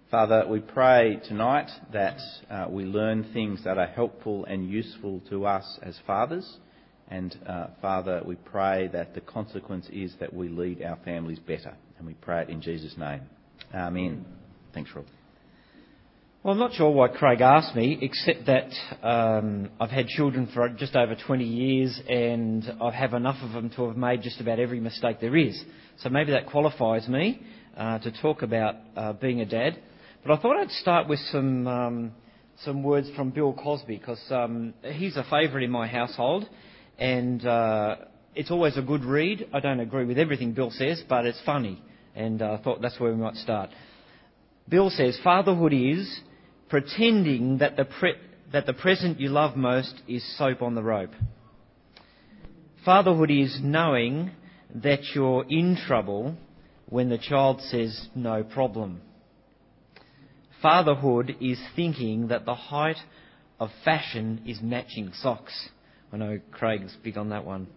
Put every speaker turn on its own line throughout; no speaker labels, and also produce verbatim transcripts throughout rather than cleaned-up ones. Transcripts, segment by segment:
Father, we pray tonight that uh, we learn things that are helpful and useful to us as fathers. And uh, Father, we pray that the consequence is that we lead our families better. And we pray it in Jesus' name. Amen. Thanks, Rob.
Well, I'm not sure why Craig asked me, except that um, I've had children for just over twenty years and I have enough of them to have made just about every mistake there is. So maybe that qualifies me uh, to talk about uh, being a dad. But I thought I'd start with some um, some words from Bill Cosby, because um, he's a favourite in my household, and uh, it's always a good read. I don't agree with everything Bill says, but it's funny, and uh, I thought that's where we might start. Bill says, "Fatherhood is pretending that the pre- that the present you love most is soap on the rope. Fatherhood is knowing that you're in trouble when the child says no problem. Fatherhood is thinking that the height of fashion is matching socks." I know Craig's big on that one.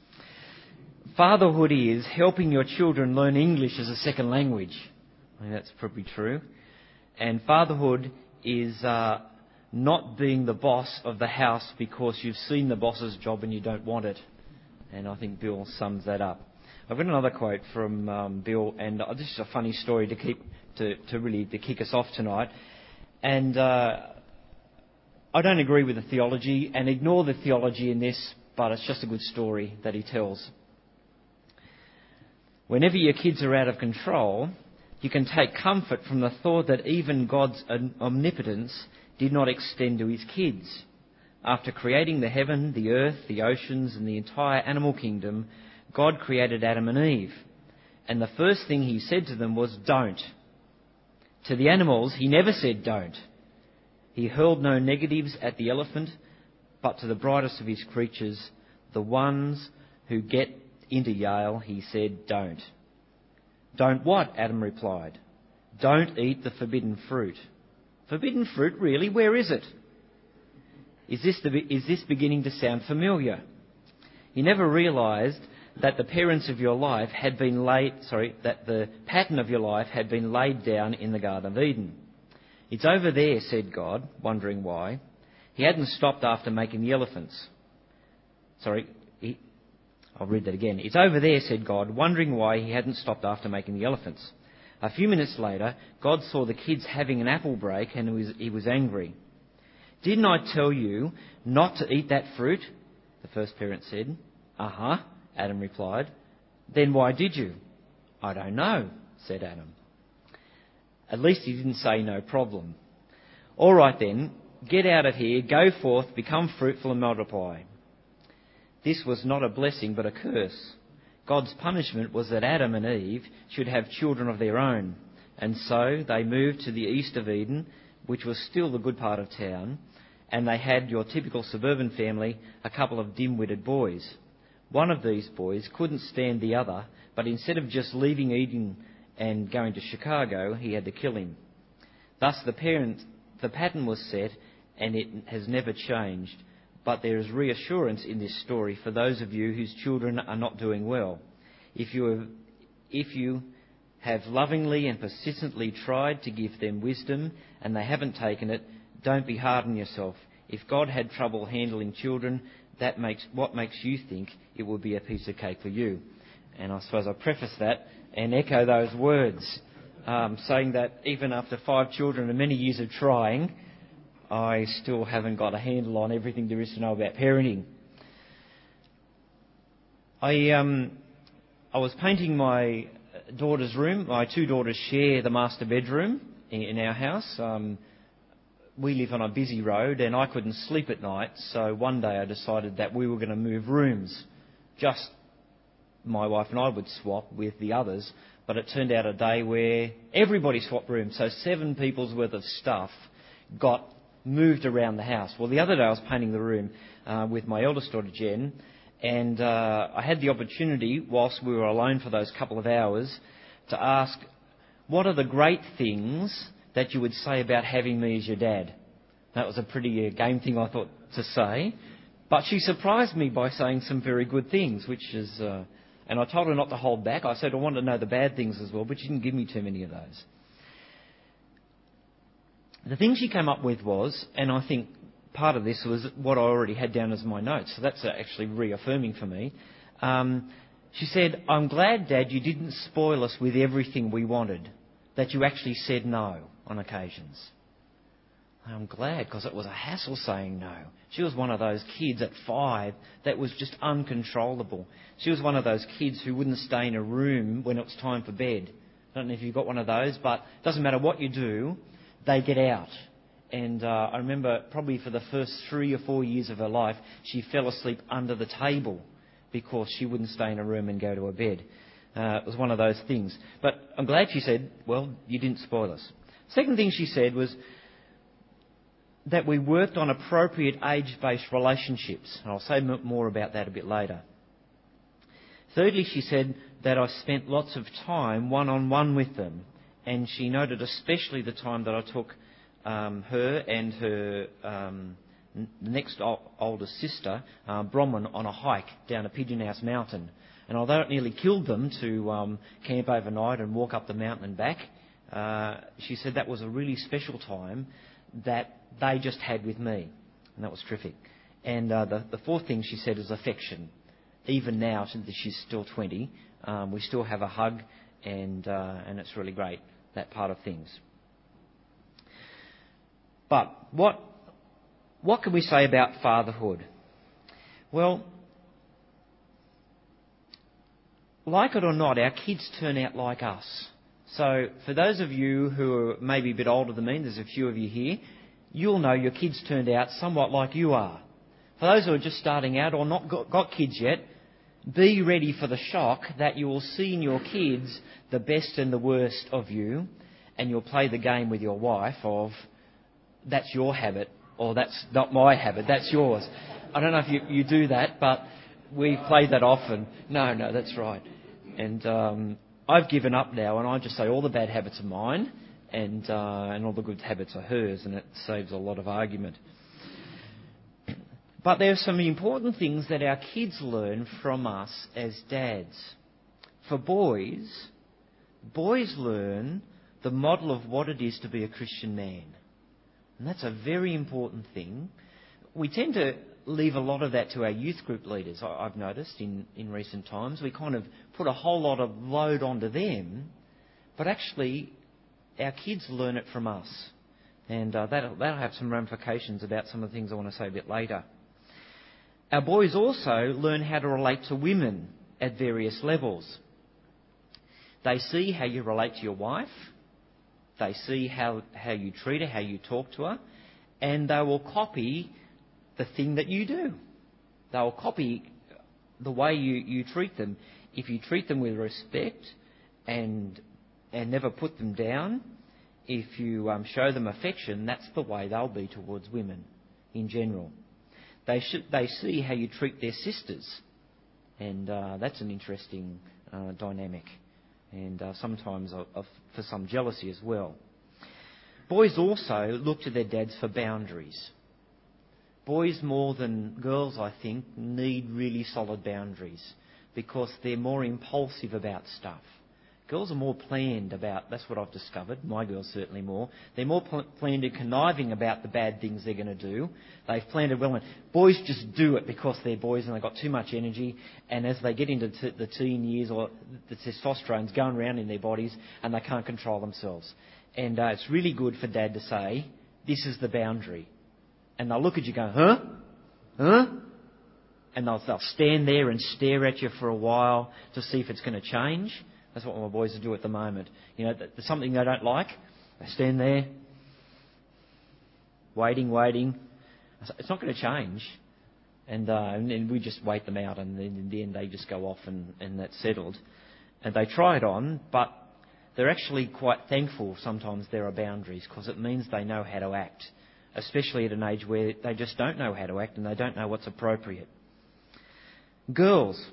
Fatherhood is helping your children learn English as a second language. I think that's probably true. And fatherhood is uh, not being the boss of the house because you've seen the boss's job and you don't want it. And I think Bill sums that up. I've got another quote from um, Bill, and uh, this is a funny story to keep to, to really to kick us off tonight. And uh, I don't agree with the theology, and ignore the theology in this, but it's just a good story that he tells. "Whenever your kids are out of control, you can take comfort from the thought that even God's omnipotence did not extend to his kids. After creating the heaven, the earth, the oceans, and the entire animal kingdom, God created Adam and Eve. And the first thing he said to them was, 'Don't.' To the animals, he never said don't. He hurled no negatives at the elephant, but to the brightest of his creatures, the ones who get into Yale, he said, 'Don't.' 'Don't what?' Adam replied. 'Don't eat the forbidden fruit.' 'Forbidden fruit, really? Where is it?' Is this, the, is this beginning to sound familiar? You never realised that the parents of your life had been laid, sorry, that the pattern of your life had been laid down in the Garden of Eden. 'It's over there,' said God, wondering why. He hadn't stopped after making the elephants. Sorry, he, I'll read that again. 'It's over there,' said God, wondering why he hadn't stopped after making the elephants. A few minutes later, God saw the kids having an apple break and he was, he was angry. 'Didn't I tell you not to eat that fruit?' the first parent said. 'Uh-huh,' Adam replied. 'Then why did you?' 'I don't know,' said Adam. At least he didn't say no problem. 'All right then, get out of here, go forth, become fruitful and multiply.' This was not a blessing but a curse. God's punishment was that Adam and Eve should have children of their own. And so they moved to the east of Eden, which was still the good part of town, and they had your typical suburban family, a couple of dim-witted boys. One of these boys couldn't stand the other, but instead of just leaving Eden and going to Chicago, he had to kill him. Thus the parent, the pattern was set, and it has never changed. But there is reassurance in this story for those of you whose children are not doing well. If you have, if you have lovingly and persistently tried to give them wisdom and they haven't taken it, don't be hard on yourself. If God had trouble handling children, that makes what makes you think it would be a piece of cake for you. And I suppose I preface that and echo those words, um, saying that even after five children and many years of trying, I still haven't got a handle on everything there is to know about parenting. I um, I was painting my daughter's room. My two daughters share the master bedroom in, in our house. Um, we live on a busy road and I couldn't sleep at night, so one day I decided that we were going to move rooms. Just my wife and I would swap with the others, but it turned out a day where everybody swapped rooms, so seven people's worth of stuff got moved around the house. Well, the other day I was painting the room uh, with my eldest daughter Jen, and uh, I had the opportunity, whilst we were alone for those couple of hours, to ask, what are the great things that you would say about having me as your dad? That was a pretty uh, game thing, I thought, to say. But she surprised me by saying some very good things, which is... Uh, and I told her not to hold back. I said I wanted to know the bad things as well, but she didn't give me too many of those. the thing she came up with was, and I think part of this was what I already had down as my notes, so that's actually reaffirming for me. Um, she said, "I'm glad, Dad, you didn't spoil us with everything we wanted, that you actually said no on occasions." I'm glad, because it was a hassle saying no. She was one of those kids at five that was just uncontrollable. She was one of those kids who wouldn't stay in a room when it was time for bed. I don't know if you've got one of those, but it doesn't matter what you do, they get out. And uh, I remember probably for the first three or four years of her life, she fell asleep under the table because she wouldn't stay in a room and go to her bed. Uh, it was one of those things. But I'm glad she said, well, you didn't spoil us. Second thing she said was that we worked on appropriate age-based relationships. And I'll say more about that a bit later. Thirdly, she said that I spent lots of time one-on-one with them. And she noted especially the time that I took um, her and her um, next older sister, uh, Bronwyn, on a hike down a Pigeon House mountain. And although it nearly killed them to um, camp overnight and walk up the mountain and back, uh, she said that was a really special time that they just had with me. And that was terrific. And uh, the, the fourth thing she said is affection. Even now, since she's still twenty, um, we still have a hug, and uh, and it's really great, that part of things. But what what can we say about fatherhood? Well, like it or not, our kids turn out like us. So for those of you who are maybe a bit older than me, there's a few of you here, you'll know your kids turned out somewhat like you are. For those who are just starting out or not got, got kids yet, be ready for the shock that you will see in your kids the best and the worst of you, and you'll play the game with your wife of, that's your habit, or that's not my habit, that's yours. I don't know if you, you do that, but we play that often. No, no, that's right. And um, I've given up now, and I just say all the bad habits are mine, and uh, and all the good habits are hers, and it saves a lot of argument. But there are some important things that our kids learn from us as dads. For boys, boys learn the model of what it is to be a Christian man. And that's a very important thing. We tend to leave a lot of that to our youth group leaders, I've noticed in, in recent times. We kind of put a whole lot of load onto them, but actually our kids learn it from us. And uh, that'll, that'll have some ramifications about some of the things I want to say a bit later. Our boys also learn how to relate to women at various levels. They see how you relate to your wife. They see how, how you treat her, how you talk to her. And they will copy the thing that you do. They will copy the way you, you treat them. If you treat them with respect and and never put them down, if you um, show them affection, that's the way they'll be towards women in general. They should, they see how you treat their sisters, and uh, that's an interesting uh, dynamic, and uh, sometimes of, of, for some jealousy as well. Boys also look to their dads for boundaries. Boys more than girls, I think, need really solid boundaries because they're more impulsive about stuff. Girls are more planned about, that's what I've discovered, my girls certainly more. They're more pl- planned and conniving about the bad things they're going to do. They've planned it well. And boys just do it because they're boys and they've got too much energy. And as they get into t- the teen years, or the testosterone's going around in their bodies and they can't control themselves. And uh, it's really good for Dad to say, this is the boundary. And they'll look at you going, huh? Huh? And they'll, they'll stand there and stare at you for a while to see if it's going to change. That's what my boys do at the moment. You know, there's something they don't like. They stand there, waiting, waiting. It's not going to change. And, uh, and then we just wait them out, and then in the end they just go off, and, and that's settled. And they try it on, but they're actually quite thankful sometimes there are boundaries, because it means they know how to act, especially at an age where they just don't know how to act and they don't know what's appropriate. Girls.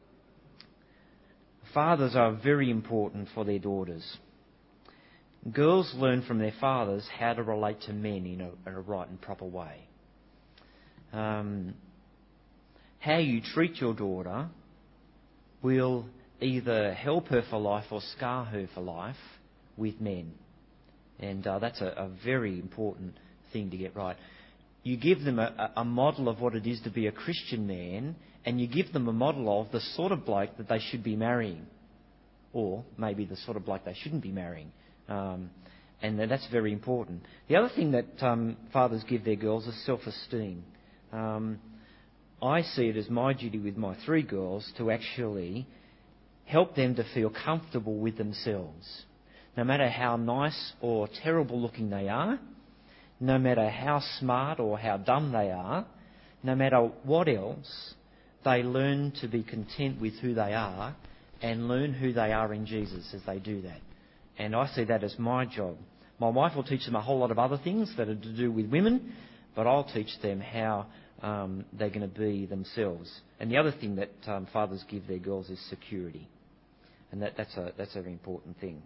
Fathers are very important for their daughters. Girls learn from their fathers how to relate to men in a, in a right and proper way. Um, how you treat your daughter will either help her for life or scar her for life with men. And uh, that's a, a very important thing to get right. You give them a, a model of what it is to be a Christian man, and you give them a model of the sort of bloke that they should be marrying, or maybe the sort of bloke they shouldn't be marrying. Um, and that's very important. The other thing that um, fathers give their girls is self-esteem. Um, I see it as my duty with my three girls to actually help them to feel comfortable with themselves. No matter how nice or terrible looking they are, no matter how smart or how dumb they are, no matter what else, they learn to be content with who they are and learn who they are in Jesus as they do that. And I see that as my job. My wife will teach them a whole lot of other things that are to do with women, but I'll teach them how um, they're going to be themselves. And the other thing that um, fathers give their girls is security. And that, that's a that's a very important thing.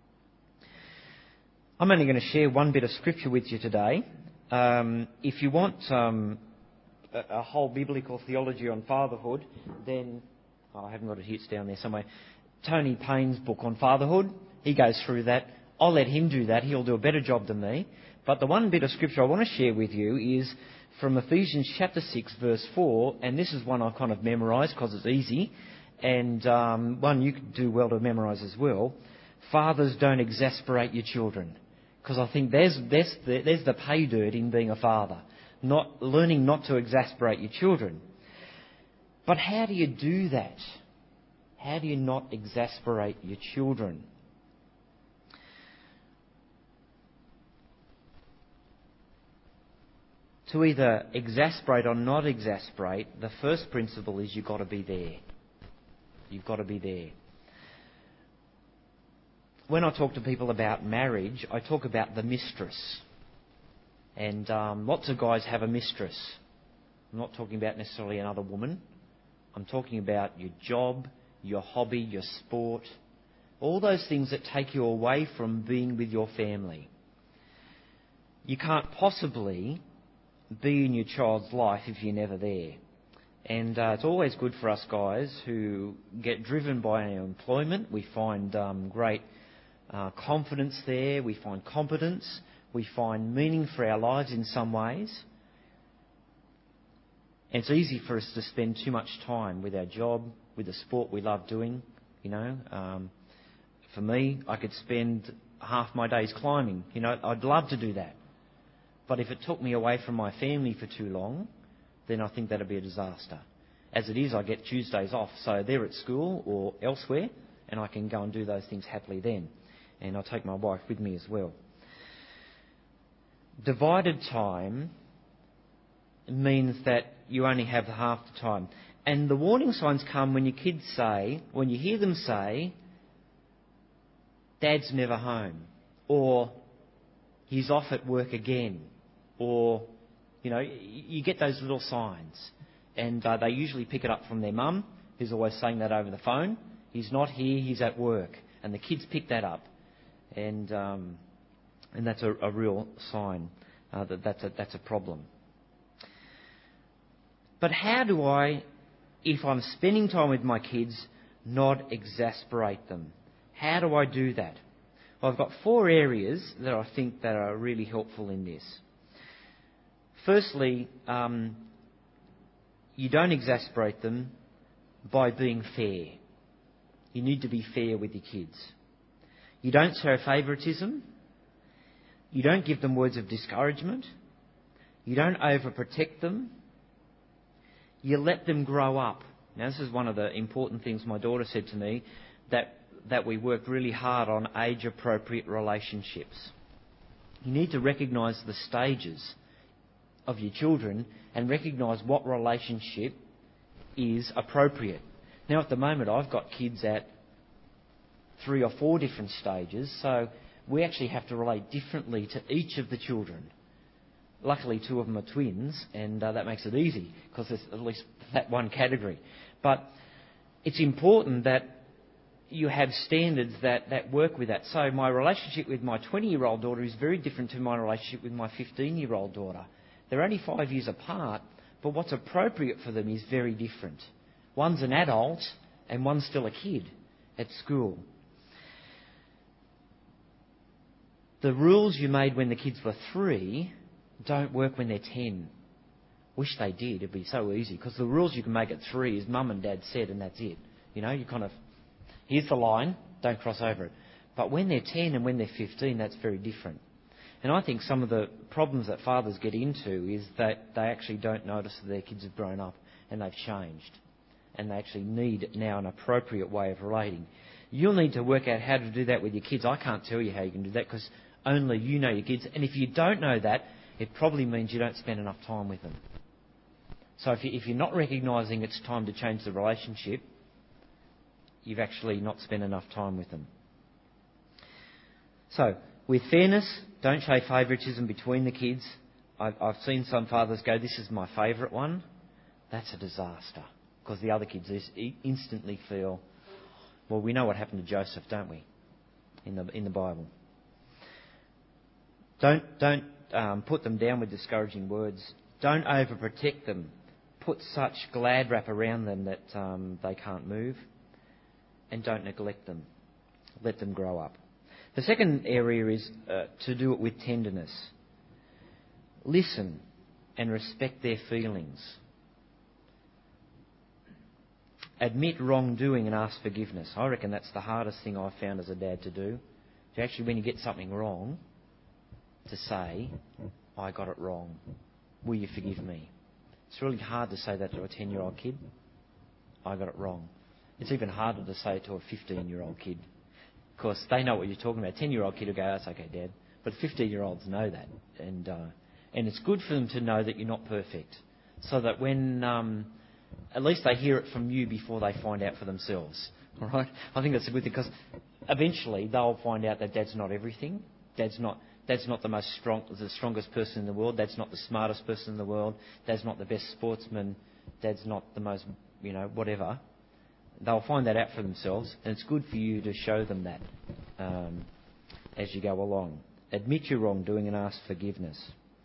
I'm only going to share one bit of scripture with you today. Um, if you want um, a, a whole biblical theology on fatherhood, then oh, I haven't got it here, it's down there somewhere. Tony Payne's book on fatherhood, he goes through that. I'll let him do that. He'll do a better job than me. But the one bit of scripture I want to share with you is from Ephesians chapter six, verse four, and this is one I kind of memorised because it's easy, and um, one you could do well to memorise as well. Fathers, don't exasperate your children. Because I think there's, there's, the, there's the pay dirt in being a father. Not learning not to exasperate your children. But how do you do that? How do you not exasperate your children? To either exasperate or not exasperate, the first principle is you've got to be there. You've got to be there. When I talk to people about marriage, I talk about the mistress. And um, lots of guys have a mistress. I'm not talking about necessarily another woman. I'm talking about your job, your hobby, your sport, all those things that take you away from being with your family. You can't possibly be in your child's life if you're never there. And uh, it's always good for us guys who get driven by our employment. We find um, great Uh, confidence there, we find competence, we find meaning for our lives in some ways. And it's easy for us to spend too much time with our job, with the sport we love doing, you know. Um, for me, I could spend half my days climbing, you know, I'd love to do that. But if it took me away from my family for too long, then I think that'd be a disaster. As it is, I get Tuesdays off, so they're at school or elsewhere, and I can go and do those things happily then. And I'll take my wife with me as well. Divided time means that you only have half the time. And the warning signs come when your kids say, when you hear them say, Dad's never home, or he's off at work again, or, you know, you get those little signs. And uh, they usually pick it up from their mum, who's always saying that over the phone. He's not here, he's at work. And the kids pick that up. And um, and that's a, a real sign uh, that that's a, that's a problem. But how do I, if I'm spending time with my kids, not exasperate them? How do I do that? Well, I've got four areas that I think that are really helpful in this. Firstly, um, you don't exasperate them by being fair. You need to be fair with your kids. You don't show favouritism. You don't give them words of discouragement. You don't overprotect them. You let them grow up. Now, this is one of the important things my daughter said to me, that, that we work really hard on age-appropriate relationships. You need to recognise the stages of your children and recognise what relationship is appropriate. Now, at the moment, I've got kids at three or four different stages, so we actually have to relate differently to each of the children. Luckily, two of them are twins, and uh, that makes it easy, because there's at least that one category. But it's important that you have standards that, that work with that. So my relationship with my twenty-year-old daughter is very different to my relationship with my fifteen-year-old daughter. They're only five years apart, but what's appropriate for them is very different. One's an adult, and one's still a kid at school. The rules you made when the kids were three don't work when they're ten. Wish they did. It'd be so easy, because the rules you can make at three is mum and dad said, and that's it. You know, you kind of, here's the line, don't cross over it. But when they're ten and when they're fifteen, that's very different. And I think some of the problems that fathers get into is that they actually don't notice that their kids have grown up and they've changed. And they actually need now an appropriate way of relating. You'll need to work out how to do that with your kids. I can't tell you how you can do that, because only you know your kids. And if you don't know that, it probably means you don't spend enough time with them. So if, you, if you're not recognising it's time to change the relationship, you've actually not spent enough time with them. So, with fairness, don't show favouritism between the kids. I've, I've seen some fathers go, this is my favourite one. That's a disaster, because the other kids instantly feel, well, we know what happened to Joseph, don't we, in the in the Bible. Don't don't um, put them down with discouraging words. Don't overprotect them. Put such glad wrap around them that um, they can't move. And don't neglect them. Let them grow up. The second area is uh, to do it with tenderness. Listen and respect their feelings. Admit wrongdoing and ask forgiveness. I reckon that's the hardest thing I've found as a dad to do. To actually, when you get something wrong, to say, I got it wrong. Will you forgive me? It's really hard to say that to a ten-year-old kid. I got it wrong. It's even harder to say it to a fifteen-year-old kid. Of course, they know what you're talking about. A ten-year-old kid will go, that's okay, Dad. But fifteen-year-olds know that. And uh, and it's good for them to know that you're not perfect. So that when, um, at least they hear it from you before they find out for themselves. All right? I think that's a good thing, because eventually they'll find out that Dad's not everything. Dad's not... Dad's not the most strong, the strongest person in the world. Dad's not the smartest person in the world. Dad's not the best sportsman. Dad's not the most, you know, whatever. They'll find that out for themselves, and it's good for you to show them that um, as you go along. Admit your wrongdoing and ask forgiveness.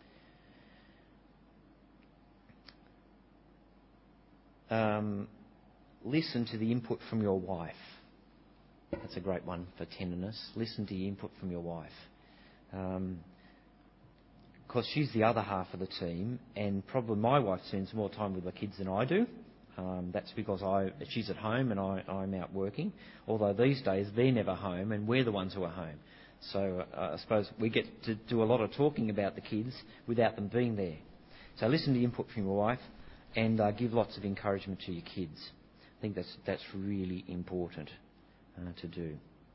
Um, listen to the input from your wife. That's a great one for tenderness. Listen to the input from your wife. Um, because she's the other half of the team, and probably my wife spends more time with the kids than I do. Um, that's because I, she's at home and I, I'm out working. Although these days they're never home and we're the ones who are home. So uh, I suppose we get to do a lot of talking about the kids without them being there. So listen to the input from your wife and uh, give lots of encouragement to your kids. I think that's that's really important uh, to do.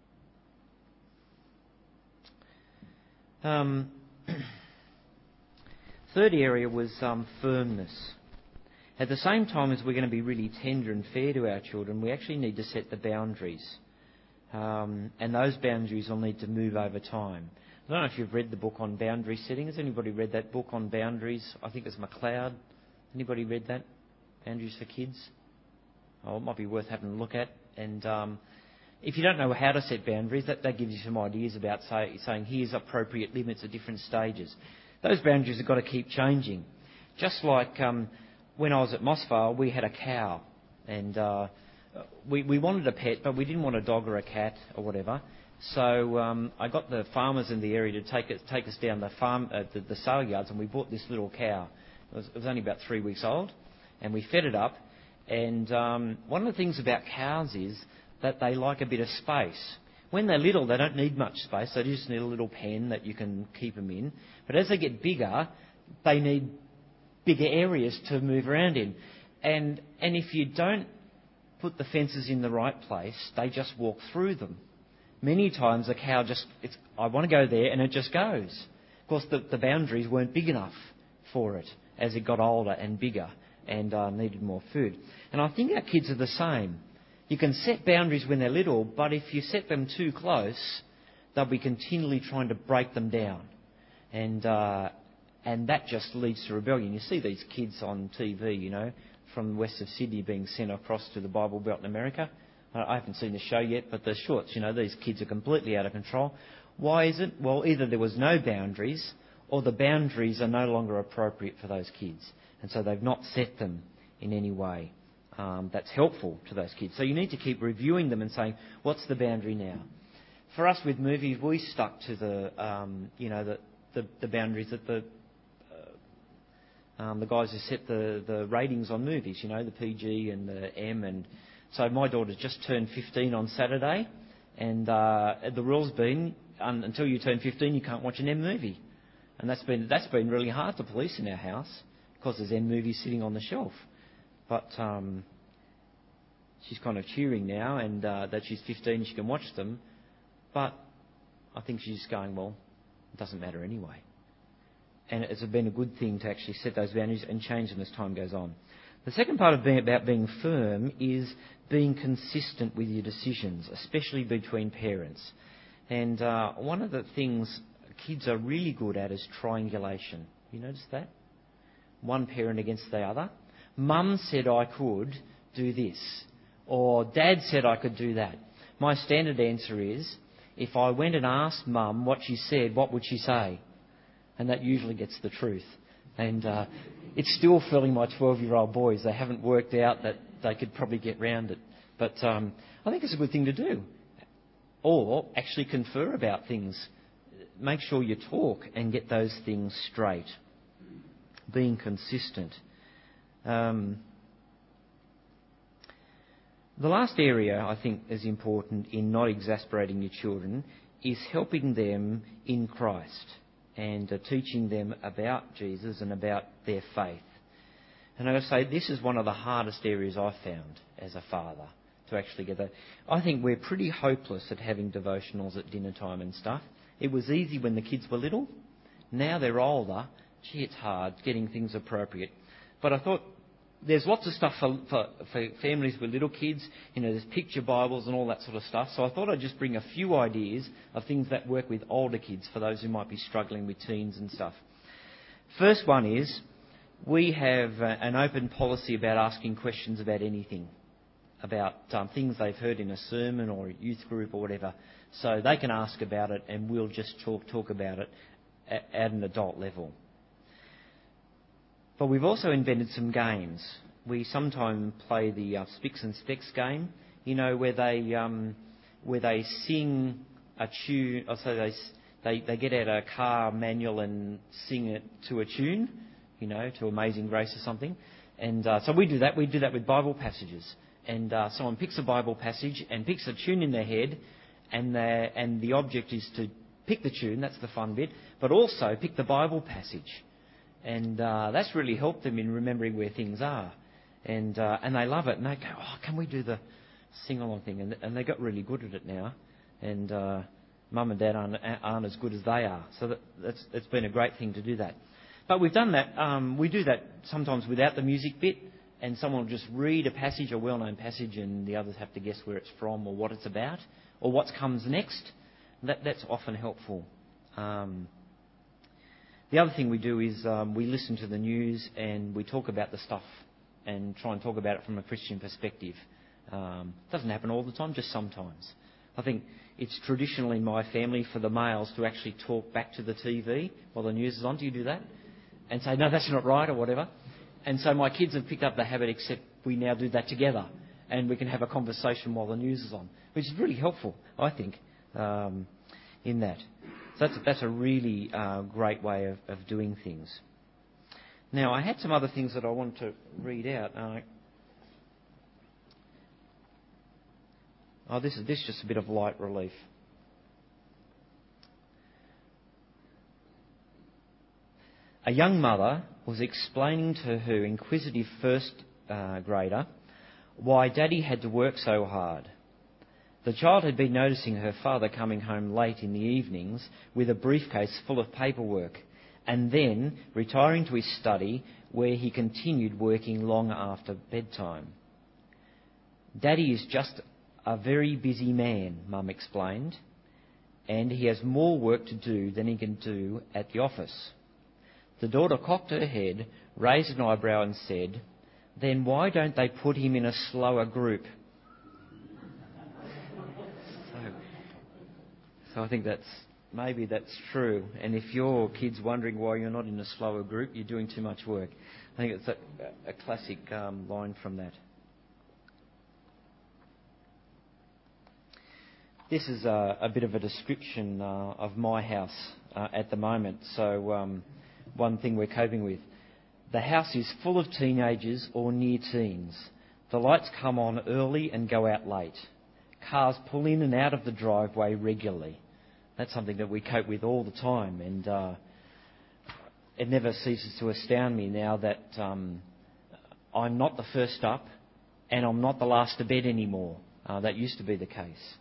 Um, third area was um, firmness. At the same time as we're going to be really tender and fair to our children, we actually need to set the boundaries. Um, and those boundaries will need to move over time. I don't know if you've read the book on boundary setting. Has anybody read that book on boundaries? I think it's MacLeod. Anybody read that? Boundaries for Kids? Oh, it might be worth having a look at. And um, if you don't know how to set boundaries, that, that gives you some ideas about say, saying here's appropriate limits at different stages. Those boundaries have got to keep changing. Just like um, when I was at Mossvale, we had a cow. And uh, we, we wanted a pet, but we didn't want a dog or a cat or whatever. So um, I got the farmers in the area to take it, take us down the farm, uh, the, the sale yards, and we bought this little cow. It was, it was only about three weeks old, and we fed it up. And um, one of the things about cows is that they like a bit of space. When they're little, they don't need much space. They just need a little pen that you can keep them in. But as they get bigger, they need bigger areas to move around in. And and if you don't put the fences in the right place, they just walk through them. Many times a cow just, it's, I want to go there, and it just goes. Of course, the, the boundaries weren't big enough for it as it got older and bigger and uh, needed more food. And I think our kids are the same. You can set boundaries when they're little, but if you set them too close, they'll be continually trying to break them down. And uh, and that just leads to rebellion. You see these kids on T V, you know, from west of Sydney being sent across to the Bible Belt in America. I haven't seen the show yet, but the shorts, you know, these kids are completely out of control. Why is it? Well, either there was no boundaries or the boundaries are no longer appropriate for those kids. And so they've not set them in any way um, that's helpful to those kids. So you need to keep reviewing them and saying, what's the boundary now? for us with movies, we stuck to the, um, you know, the, the, the boundaries that the uh, um, the guys who set the, the ratings on movies, you know, the P G and the M. And so my daughter just turned fifteen on Saturday, and uh, the rule's been um, until you turn fifteen, you can't watch an M movie, and that's been that's been really hard to police in our house because there's M movies sitting on the shelf. But um, she's kind of cheering now, and uh, that she's fifteen, she can watch them. But I think she's going, well, it doesn't matter anyway. And it's been a good thing to actually set those boundaries and change them as time goes on. The second part of being about being firm is being consistent with your decisions, especially between parents. And uh, one of the things kids are really good at is triangulation. You notice that? One parent against the other. Mum said I could do this, or Dad said I could do that. My standard answer is, if I went and asked Mum what she said, what would she say? And that usually gets the truth. And uh, it's still fooling my twelve-year-old boys. They haven't worked out that they could probably get round it. But um, I think it's a good thing to do. Or actually confer about things. Make sure you talk and get those things straight. Being consistent. Um, the last area I think is important in not exasperating your children is helping them in Christ and uh, teaching them about Jesus and about their faith. And I gotta say, this is one of the hardest areas I've found as a father to actually get that. I think we're pretty hopeless at having devotionals at dinner time and stuff. It was easy when the kids were little. Now they're older. Gee, it's hard getting things appropriate. But I thought there's lots of stuff for, for, for families with little kids. You know, there's picture Bibles and all that sort of stuff. So I thought I'd just bring a few ideas of things that work with older kids for those who might be struggling with teens and stuff. First one is we have uh, an open policy about asking questions about anything, about um, things they've heard in a sermon or a youth group or whatever. So they can ask about it and we'll just talk talk about it at, at an adult level. But we've also invented some games. We sometimes play the uh, Spicks and Specks game, you know, where they um, where they sing a tune. Or so they they they get out a car manual and sing it to a tune, you know, to Amazing Grace or something. And uh, so we do that. We do that with Bible passages. And uh, someone picks a Bible passage and picks a tune in their head, and the and the object is to pick the tune. That's the fun bit, but also pick the Bible passage. And uh, that's really helped them in remembering where things are. And uh, and they love it. And they go, oh, can we do the sing-along thing? And, and they got really good at it now. And uh, Mum and Dad aren't, aren't as good as they are. So that, that's it's been a great thing to do that. But we've done that. Um, we do that sometimes without the music bit. And someone will just read a passage, a well-known passage, and the others have to guess where it's from or what it's about or what comes next. That, that's often helpful. Um The other thing we do is um, we listen to the news and we talk about the stuff and try and talk about it from a Christian perspective. Um, doesn't happen all the time, just sometimes. I think it's traditional in my family for the males to actually talk back to the T V while the news is on. Do you do that? And say, no, that's not right or whatever. And so my kids have picked up the habit, except we now do that together and we can have a conversation while the news is on, which is really helpful, I think, um, in that. So that's, that's a really uh, great way of, of doing things. Now, I had some other things that I wanted to read out. Uh, oh, this is this is just a bit of light relief. A young mother was explaining to her inquisitive first uh, grader why Daddy had to work so hard. The child had been noticing her father coming home late in the evenings with a briefcase full of paperwork and then retiring to his study where he continued working long after bedtime. Daddy is just a very busy man, Mum explained, and he has more work to do than he can do at the office. The daughter cocked her head, raised an eyebrow and said, "Then why don't they put him in a slower group?" So I think that's maybe that's true. And if your kid's wondering why you're not in a slower group, you're doing too much work. I think it's a, a classic um, line from that. this is a, a bit of a description uh, of my house uh, at the moment. So um, one thing we're coping with. The house is full of teenagers or near teens. The lights come on early and go out late. Cars pull in and out of the driveway regularly. That's something that we cope with all the time, and uh, it never ceases to astound me now that um, I'm not the first up and I'm not the last to bed anymore. Uh, that used to be the case.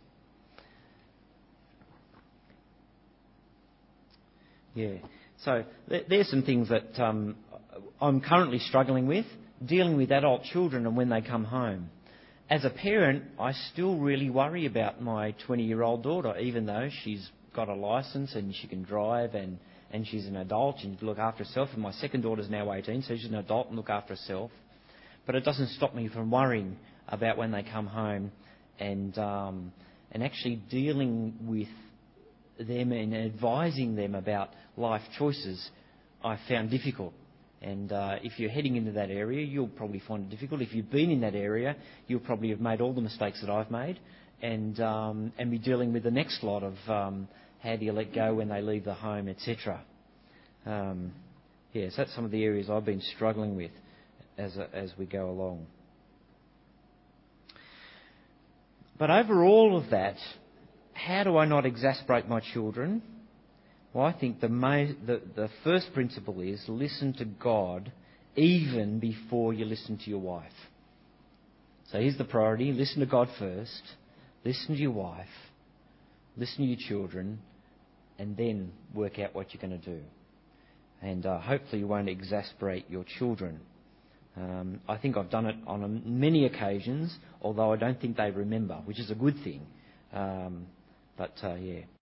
Yeah. So th- there's some things that um, I'm currently struggling with, dealing with adult children and when they come home. As a parent, I still really worry about my twenty-year-old daughter, even though she's got a licence and she can drive and, and she's an adult and can look after herself. And my second daughter's now eighteen, so she's an adult and look after herself. But it doesn't stop me from worrying about when they come home and um, and actually dealing with them and advising them about life choices I found difficult. And uh, if you're heading into that area, you'll probably find it difficult. If you've been in that area, you'll probably have made all the mistakes that I've made and um, and be dealing with the next lot of um, how do you let go when they leave the home, et cetera. Um, yes, that's some of the areas I've been struggling with as a, as we go along. But over all of that, how do I not exasperate my children? Well, I think the, ma- the the first principle is listen to God even before you listen to your wife. So here's the priority. Listen to God first. Listen to your wife. Listen to your children. And then work out what you're going to do. And uh, hopefully you won't exasperate your children. Um, I think I've done it on a, many occasions, although I don't think they remember, which is a good thing. Um, but, uh, yeah.